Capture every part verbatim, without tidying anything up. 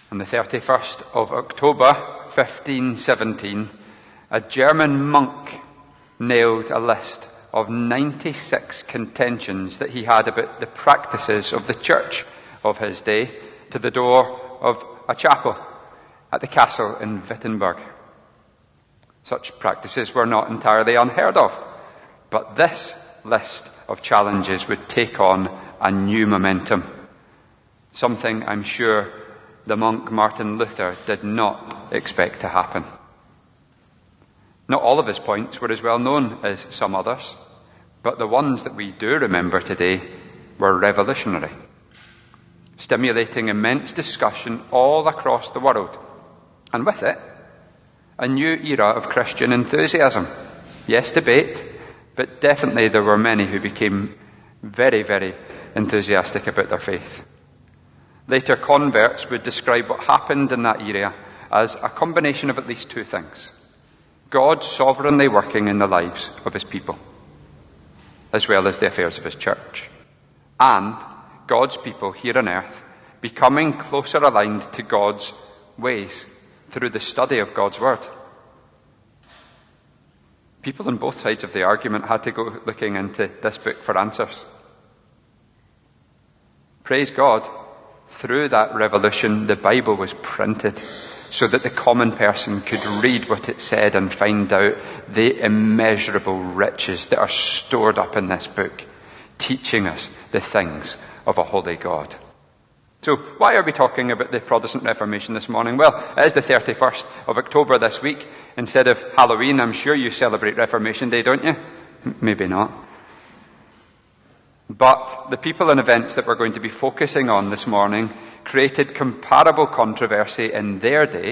On the thirty-first of October, fifteen seventeen, a German monk nailed a list of ninety-six contentions that he had about the practices of the church of his day to the door of a chapel at the castle in Wittenberg. Such practices were not entirely unheard of, but this list of challenges would take on a new momentum, something I'm sure the monk Martin Luther did not expect to happen. Not all of his points were as well known as some others, but the ones that we do remember today were revolutionary, stimulating immense discussion all across the world, and with it, a new era of Christian enthusiasm. Yes, debate, but definitely there were many who became very, very enthusiastic about their faith. Later converts would describe what happened in that era as a combination of at least two things: God sovereignly working in the lives of his people, as well as the affairs of his church, and God's people here on earth becoming closer aligned to God's ways through the study of God's word. People on both sides of the argument had to go looking into this book for answers. Praise God, through that revolution, the Bible was printed so that the common person could read what it said and find out the immeasurable riches that are stored up in this book, teaching us the things of a holy God. So, why are we talking about the Protestant Reformation this morning? Well, it is the thirty-first of October this week. Instead of Halloween, I'm sure you celebrate Reformation Day, don't you? Maybe not. But the people and events that we're going to be focusing on this morning created comparable controversy in their day.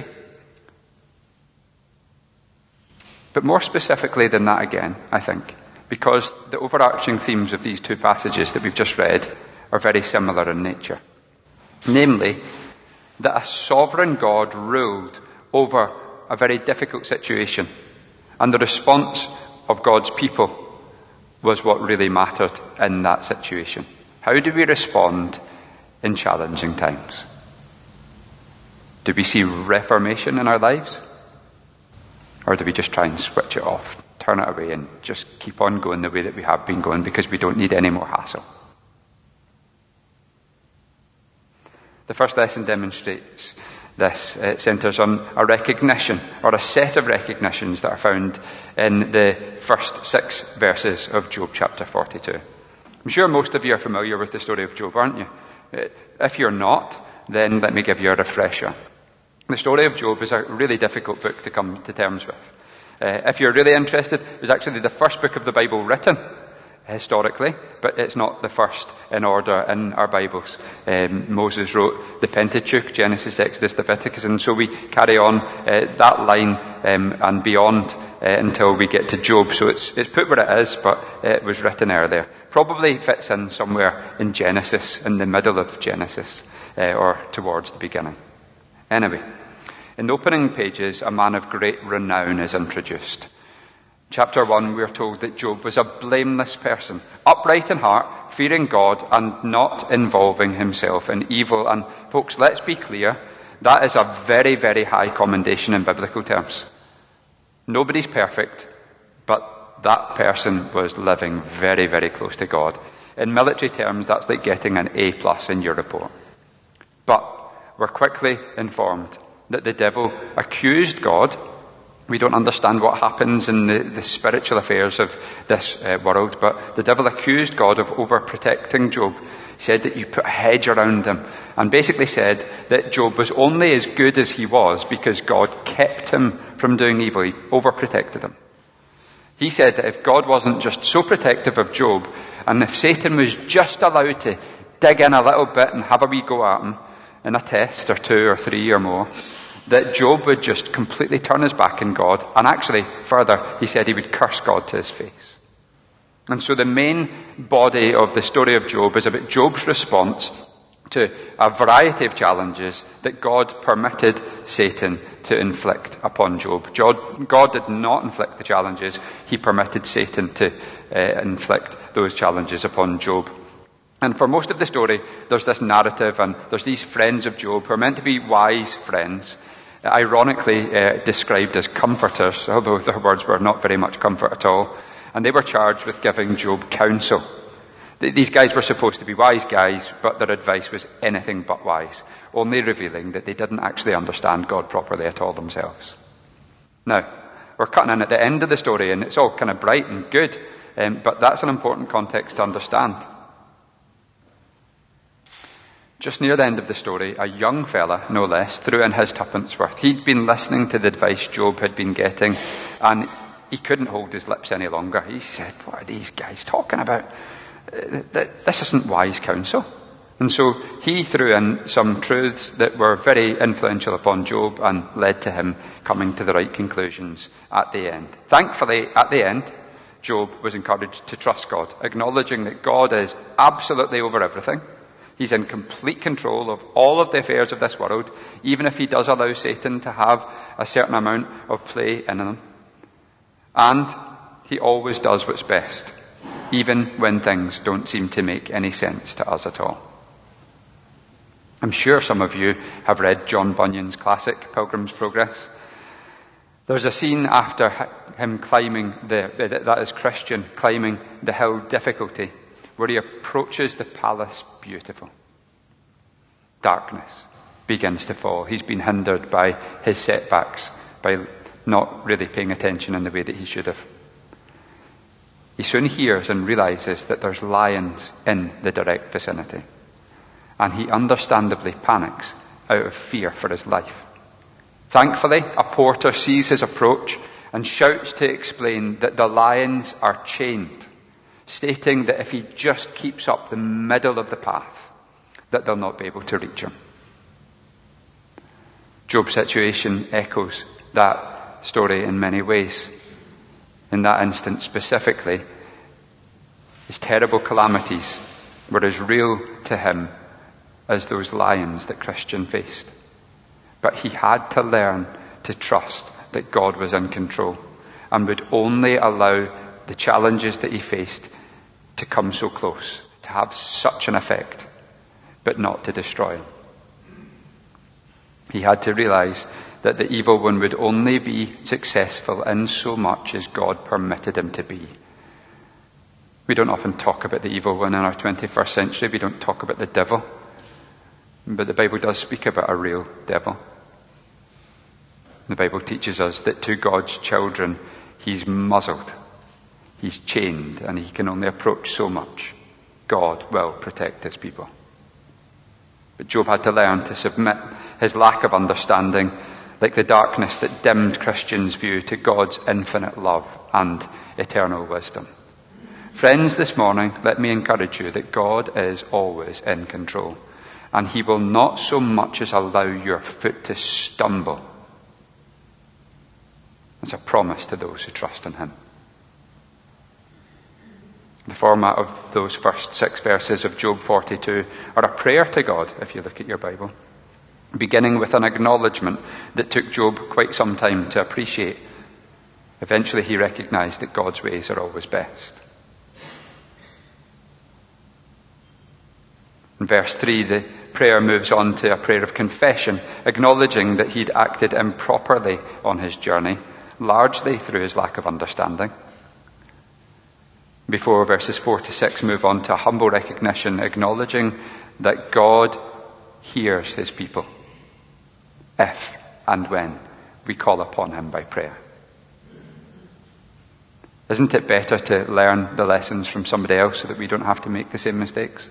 But more specifically than that again, I think, because the overarching themes of these two passages that we've just read are very similar in nature. Namely, that a sovereign God ruled over a very difficult situation, and the response of God's people was what really mattered in that situation. How do we respond in challenging times? Do we see reformation in our lives? Or do we just try and switch it off, turn it away, and just keep on going the way that we have been going because we don't need any more hassle? The first lesson demonstrates this. It centres on a recognition, or a set of recognitions that are found in the first six verses of Job chapter forty-two. I'm sure most of you are familiar with the story of Job, aren't you? If you're not, then let me give you a refresher. The story of Job is a really difficult book to come to terms with. Uh, if you're really interested, it was actually the first book of the Bible written historically, but it's not the first in order in our Bibles. Um, Moses wrote the Pentateuch, Genesis, Exodus, Leviticus, and so we carry on uh, that line um, and beyond uh, until we get to Job. So it's, it's put where it is, but uh, it was written earlier. Probably fits in somewhere in Genesis, in the middle of Genesis, uh, or towards the beginning. Anyway, in the opening pages, a man of great renown is introduced. Chapter one, we are told that Job was a blameless person, upright in heart, fearing God, and not involving himself in evil. And folks, let's be clear, that is a very, very high commendation in biblical terms. Nobody's perfect, but that person was living very, very close to God. In military terms, that's like getting an A plus in your report. But we're quickly informed that the devil accused God. We don't understand what happens in the, the spiritual affairs of this uh, world, but the devil accused God of overprotecting Job. He said that you put a hedge around him, and basically said that Job was only as good as he was because God kept him from doing evil. He overprotected him. He said that if God wasn't just so protective of Job, and if Satan was just allowed to dig in a little bit and have a wee go at him in a test or two or three or more, that Job would just completely turn his back on God, and actually, further, he said he would curse God to his face. And so the main body of the story of Job is about Job's response to a variety of challenges that God permitted Satan to inflict upon Job. God did not inflict the challenges. He permitted Satan to uh, inflict those challenges upon Job. And for most of the story, there's this narrative, and there's these friends of Job who are meant to be wise friends, ironically uh, described as comforters, although their words were not very much comfort at all. And they were charged with giving Job counsel. These guys were supposed to be wise guys, but their advice was anything but wise, only revealing that they didn't actually understand God properly at all themselves. Now, we're cutting in at the end of the story, and it's all kind of bright and good, um, but that's an important context to understand. Just near the end of the story, a young fella, no less, threw in his tuppence worth. He'd been listening to the advice Job had been getting, and he couldn't hold his lips any longer. He said, "What are these guys talking about? This isn't wise counsel." And so he threw in some truths that were very influential upon Job and led to him coming to the right conclusions at the end. Thankfully, at the end, Job was encouraged to trust God, acknowledging that God is absolutely over everything. He's in complete control of all of the affairs of this world, even if he does allow Satan to have a certain amount of play in them. And he always does what's best, even when things don't seem to make any sense to us at all. I'm sure some of you have read John Bunyan's classic, Pilgrim's Progress. There's a scene after him climbing the, that is Christian, climbing the hill Difficulty, where he approaches the palace Beautiful. Darkness begins to fall. He's been hindered by his setbacks, by not really paying attention in the way that he should have. He soon hears and realizes that there's lions in the direct vicinity. And he understandably panics out of fear for his life. Thankfully, a porter sees his approach and shouts to explain that the lions are chained, stating that if he just keeps up the middle of the path, that they'll not be able to reach him. Job's situation echoes that story in many ways. In that instance specifically, his terrible calamities were as real to him as those lions that Christian faced. But he had to learn to trust that God was in control and would only allow the challenges that he faced to come so close, to have such an effect, but not to destroy him. He had to realize that the evil one would only be successful in so much as God permitted him to be. We don't often talk about the evil one in our twenty-first century. We don't talk about the devil. But the Bible does speak about a real devil. The Bible teaches us that to God's children, he's muzzled, he's chained, and he can only approach so much. God will protect his people. But Job had to learn to submit his lack of understanding, like the darkness that dimmed Christians' view, to God's infinite love and eternal wisdom. Friends, this morning, let me encourage you that God is always in control. And he will not so much as allow your foot to stumble. It's a promise to those who trust in him. The format of those first six verses of Job forty-two are a prayer to God, if you look at your Bible, beginning with an acknowledgement that took Job quite some time to appreciate. Eventually he recognized that God's ways are always best. In verse three, the prayer moves on to a prayer of confession, acknowledging that he'd acted improperly on his journey, largely through his lack of understanding. Before verses four to six move on to a humble recognition, acknowledging that God hears his people if and when we call upon him by prayer. Isn't it better to learn the lessons from somebody else so that we don't have to make the same mistakes?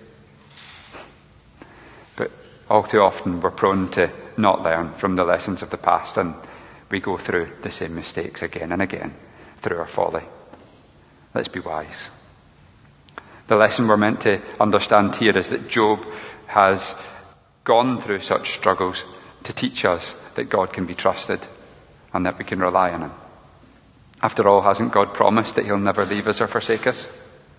But all too often we're prone to not learn from the lessons of the past, and we go through the same mistakes again and again through our folly. Let's be wise. The lesson we're meant to understand here is that Job has gone through such struggles to teach us that God can be trusted and that we can rely on him. After all, hasn't God promised that he'll never leave us or forsake us?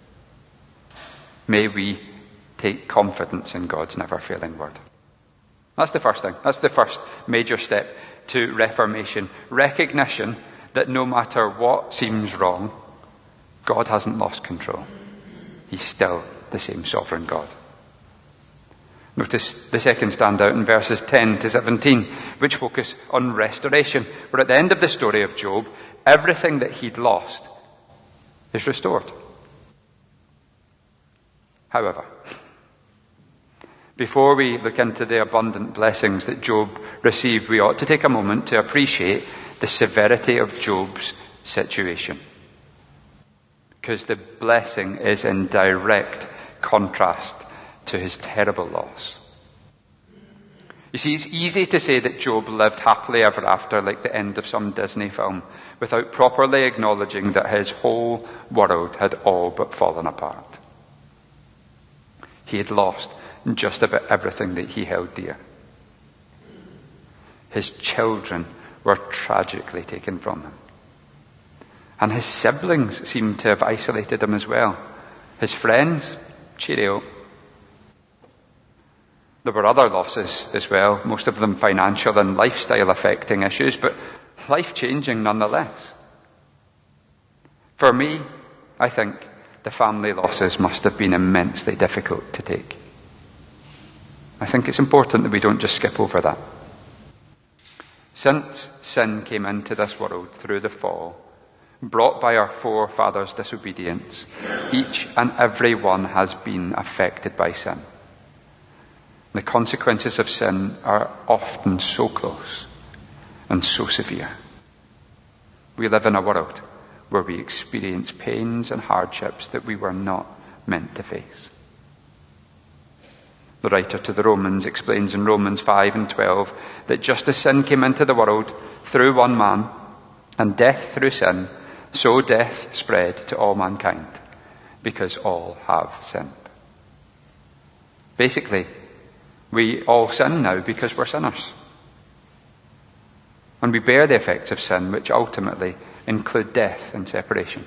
May we take confidence in God's never-failing word. That's the first thing. That's the first major step to reformation. Recognition that no matter what seems wrong, God hasn't lost control. He's still the same sovereign God. Notice the second standout in verses ten to seventeen, which focus on restoration, where at the end of the story of Job, everything that he'd lost is restored. However, before we look into the abundant blessings that Job received, we ought to take a moment to appreciate the severity of Job's situation. Because the blessing is in direct contrast to his terrible loss. You see, it's easy to say that Job lived happily ever after, like the end of some Disney film, without properly acknowledging that his whole world had all but fallen apart. He had lost just about everything that he held dear. His children were tragically taken from him. And his siblings seemed to have isolated him as well. His friends, cheerio. There were other losses as well, most of them financial and lifestyle affecting issues, but life-changing nonetheless. For me, I think the family losses must have been immensely difficult to take. I think it's important that we don't just skip over that. Since sin came into this world through the fall, brought by our forefathers' disobedience, each and every one has been affected by sin. The consequences of sin are often so close and so severe. We live in a world where we experience pains and hardships that we were not meant to face. The writer to the Romans explains in Romans five and twelve that just as sin came into the world through one man, and death through sin, so death spread to all mankind, because all have sinned. Basically, we all sin now because we're sinners. And we bear the effects of sin, which ultimately include death and separation.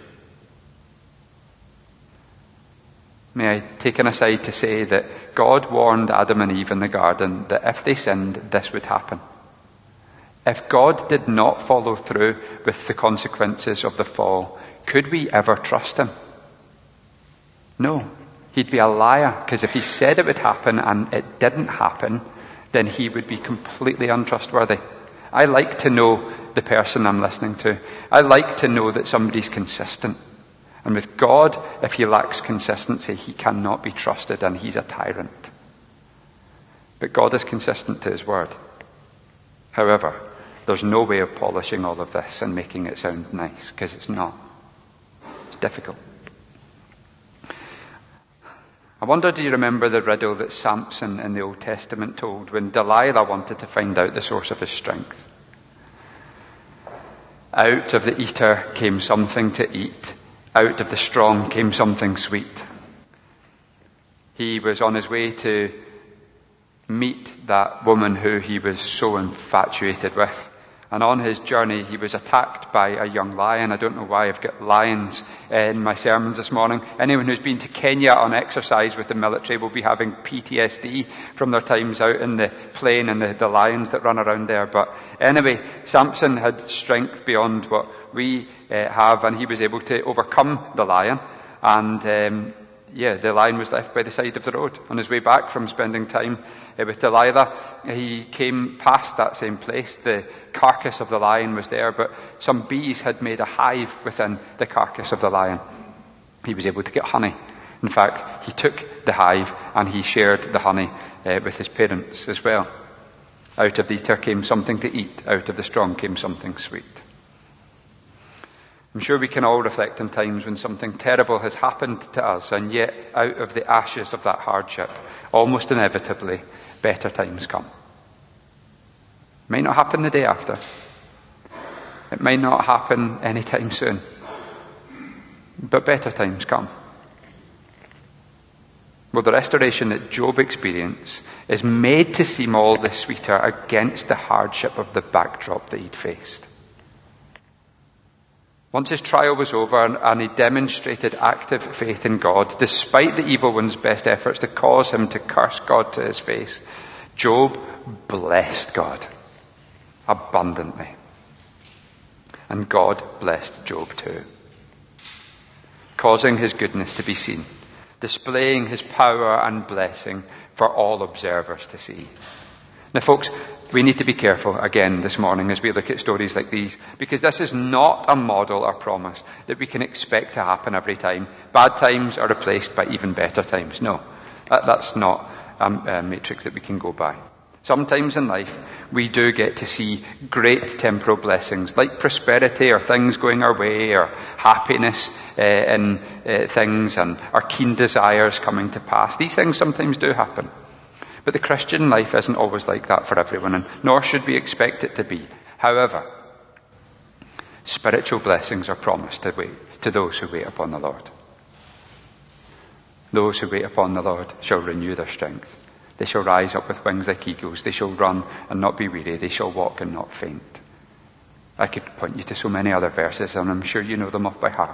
May I take an aside to say that God warned Adam and Eve in the garden that if they sinned, this would happen. If God did not follow through with the consequences of the fall, could we ever trust him? No. He'd be a liar, because if he said it would happen and it didn't happen, then he would be completely untrustworthy. I like to know the person I'm listening to. I like to know that somebody's consistent. And with God, if he lacks consistency, he cannot be trusted and he's a tyrant. But God is consistent to his word. However, there's no way of polishing all of this and making it sound nice, because it's not. It's difficult. I wonder, do you remember the riddle that Samson in the Old Testament told when Delilah wanted to find out the source of his strength? Out of the eater came something to eat. Out of the strong came something sweet. He was on his way to meet that woman who he was so infatuated with. And on his journey, he was attacked by a young lion. I don't know why I've got lions in my sermons this morning. Anyone who's been to Kenya on exercise with the military will be having P T S D from their times out in the plain and the, the lions that run around there. But anyway, Samson had strength beyond what we uh, have, and he was able to overcome the lion. And um, yeah, the lion was left by the side of the road. On his way back from spending time uh, with Delilah, he came past that same place. The carcass of the lion was there, but some bees had made a hive within the carcass of the lion. He was able to get honey. In fact, he took the hive and he shared the honey uh, with his parents as well. Out of the eater came something to eat. Out of the strong came something sweet. I'm sure we can all reflect on times when something terrible has happened to us, and yet out of the ashes of that hardship, almost inevitably, better times come. It may not happen the day after. It may not happen anytime soon. But better times come. Well, the restoration that Job experienced is made to seem all the sweeter against the hardship of the backdrop that he'd faced. Once his trial was over and he demonstrated active faith in God, despite the evil one's best efforts to cause him to curse God to his face, Job blessed God abundantly. And God blessed Job too, causing his goodness to be seen displaying his power and blessing for all observers to see. Now, folks, we need to be careful again this morning as we look at stories like these, because this is not a model or promise that we can expect to happen every time. Bad times are replaced by even better times. No, that, that's not a, a matrix that we can go by. Sometimes in life, we do get to see great temporal blessings, like prosperity or things going our way, or happiness uh, in uh, things, and our keen desires coming to pass. These things sometimes do happen. But the Christian life isn't always like that for everyone, and nor should we expect it to be. However, spiritual blessings are promised to, wait, to those who wait upon the Lord. Those who wait upon the Lord shall renew their strength. They shall rise up with wings like eagles. They shall run and not be weary. They shall walk and not faint. I could point you to so many other verses, and I'm sure you know them off by heart.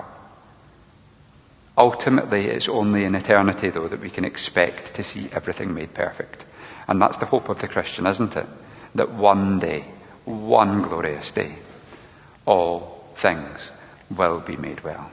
Ultimately, it's only in eternity, though, that we can expect to see everything made perfect. And that's the hope of the Christian, isn't it? That one day, one glorious day, all things will be made well.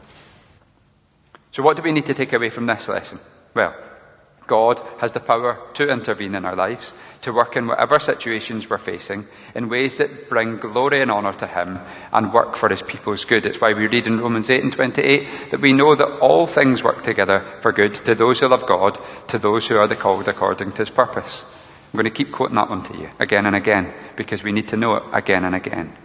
So what do we need to take away from this lesson? Well, God has the power to intervene in our lives, to work in whatever situations we're facing, in ways that bring glory and honour to him and work for his people's good. It's why we read in Romans eight and twenty-eight that we know that all things work together for good to those who love God, to those who are the called according to his purpose. I'm going to keep quoting that one to you again and again, because we need to know it again and again.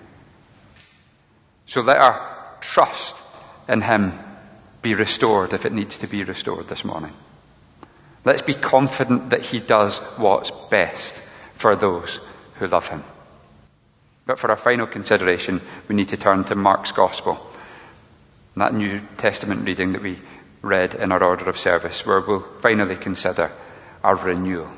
So let our trust in him be restored if it needs to be restored this morning. Let's be confident that he does what's best for those who love him. But for our final consideration, we need to turn to Mark's Gospel, that New Testament reading that we read in our order of service, where we'll finally consider our renewal.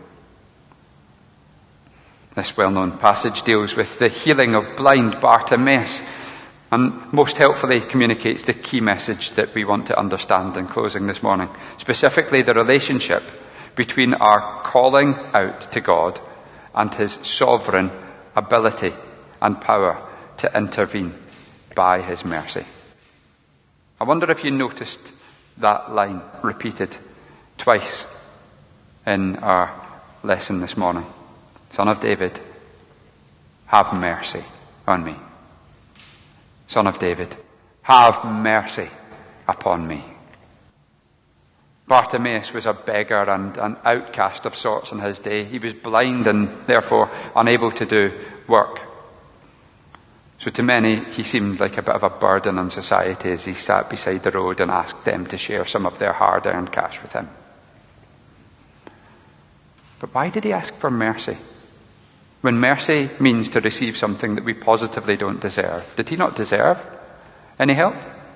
This well-known passage deals with the healing of blind Bartimaeus, and most helpfully communicates the key message that we want to understand in closing this morning. Specifically, the relationship between our calling out to God and his sovereign ability and power to intervene by his mercy. I wonder if you noticed that line repeated twice in our lesson this morning. Son of David, have mercy on me. Son of David, have mercy upon me. Bartimaeus was a beggar and an outcast of sorts in his day. He was blind and therefore unable to do work. So to many, he seemed like a bit of a burden on society as he sat beside the road and asked them to share some of their hard-earned cash with him. But why did he ask for mercy? When mercy means to receive something that we positively don't deserve, did he not deserve any help?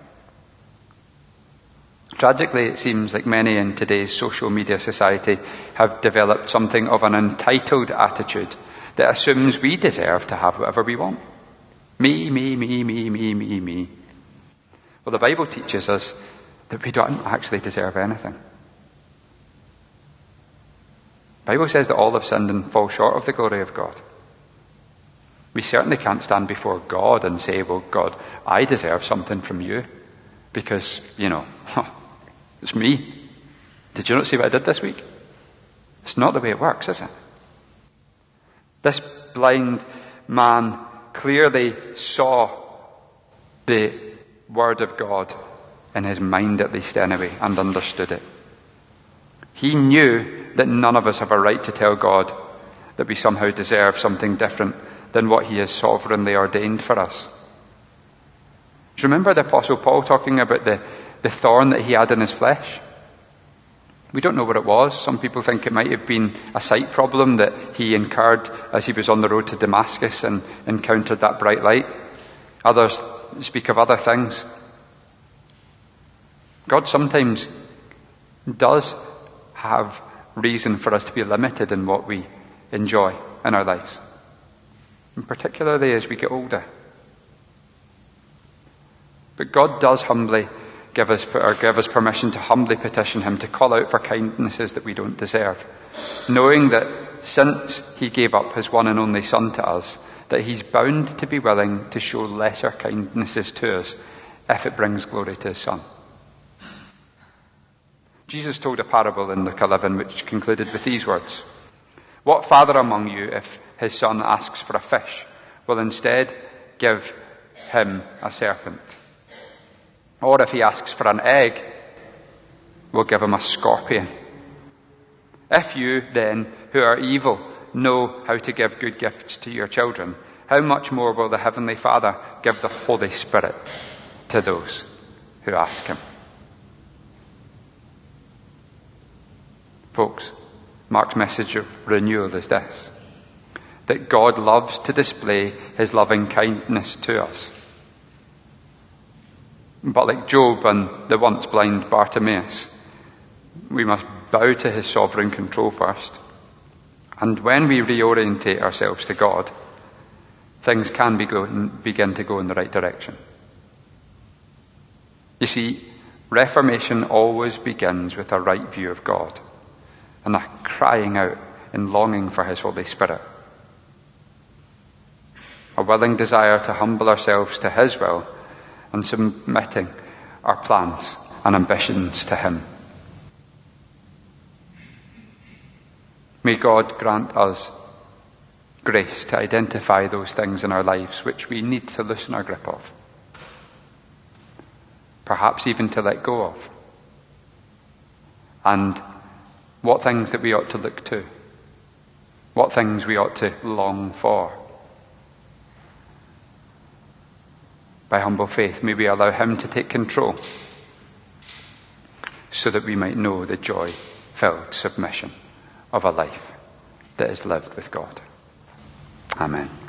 Tragically, it seems like many in today's social media society have developed something of an entitled attitude that assumes we deserve to have whatever we want. Me, me, me, me, me, me, me. Well, the Bible teaches us that we don't actually deserve anything. The Bible says that all have sinned and fall short of the glory of God. We certainly can't stand before God and say, well, God, I deserve something from you because, you know, it's me. Did you not see what I did this week? It's not the way it works, is it? This blind man clearly saw the word of God in his mind, at least anyway, and understood it. He knew that none of us have a right to tell God that we somehow deserve something different than what he has sovereignly ordained for us. Do you remember the Apostle Paul talking about the, the thorn that he had in his flesh? We don't know what it was. Some people think it might have been a sight problem that he incurred as he was on the road to Damascus and encountered that bright light. Others speak of other things. God sometimes does have reason for us to be limited in what we enjoy in our lives, and particularly as we get older. But God does humbly give us, or give us permission to humbly petition him to call out for kindnesses that we don't deserve, knowing that since he gave up his one and only Son to us, that he's bound to be willing to show lesser kindnesses to us if it brings glory to his Son. Jesus told a parable in Luke eleven which concluded with these words. What father among you, if his son asks for a fish, will instead give him a serpent? Or if he asks for an egg, will give him a scorpion? If you then, who are evil, know how to give good gifts to your children, how much more will the Heavenly Father give the Holy Spirit to those who ask him? Folks, Mark's message of renewal is this: that God loves to display his loving kindness to us. But like Job and the once blind Bartimaeus, we must bow to his sovereign control first. And when we reorientate ourselves to God, things can be go, begin to go in the right direction. You see, reformation always begins with a right view of God and a crying out and longing for his Holy Spirit. A willing desire to humble ourselves to his will and submitting our plans and ambitions to him. May God grant us grace to identify those things in our lives which we need to loosen our grip of. Perhaps even to let go of. And what things that we ought to look to. What things we ought to long for. By humble faith, may we allow him to take control so that we might know the joy-filled submission of a life that is lived with God. Amen.